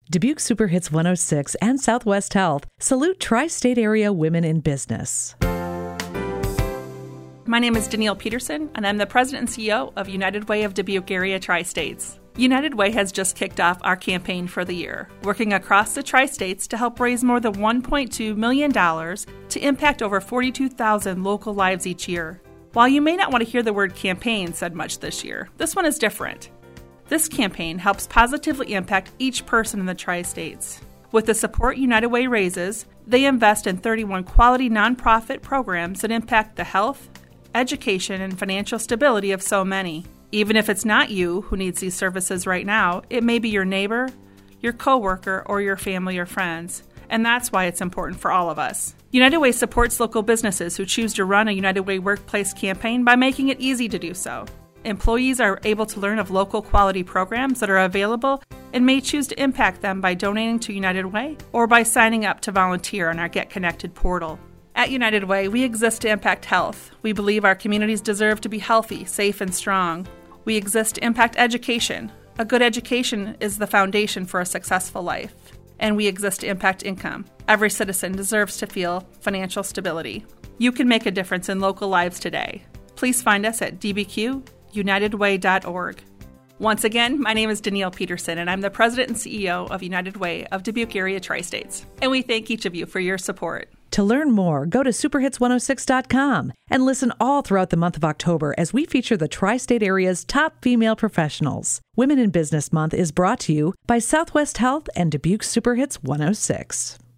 Dubuque Super Hits 106 and Southwest Health salute tri-state area women in business. My name is Danielle Peterson, and I'm the President and CEO of United Way of Dubuque Area Tri-States. United Way has just kicked off our campaign for the year, working across the Tri-States to help raise more than $1.2 million to impact over 42,000 local lives each year. While you may not want to hear the word campaign said much this year, this one is different. This campaign helps positively impact each person in the Tri-States. With the support United Way raises, they invest in 31 quality nonprofit programs that impact the health, education, and financial stability of so many. Even if it's not you who needs these services right now, it may be your neighbor, your coworker, or your family or friends. And that's why it's important for all of us. United Way supports local businesses who choose to run a United Way workplace campaign by making it easy to do so. Employees are able to learn of local quality programs that are available and may choose to impact them by donating to United Way or by signing up to volunteer on our Get Connected portal. At United Way, we exist to impact health. We believe our communities deserve to be healthy, safe, and strong. We exist to impact education. A good education is the foundation for a successful life. And we exist to impact income. Every citizen deserves to feel financial stability. You can make a difference in local lives today. Please find us at dbqunitedway.org. Once again, my name is Danielle Peterson, and I'm the President and CEO of United Way of Dubuque Area Tri-States. And we thank each of you for your support. To learn more, go to superhits106.com and listen all throughout the month of October as we feature the tri-state area's top female professionals. Women in Business Month is brought to you by Southwest Health and Dubuque Super Hits 106.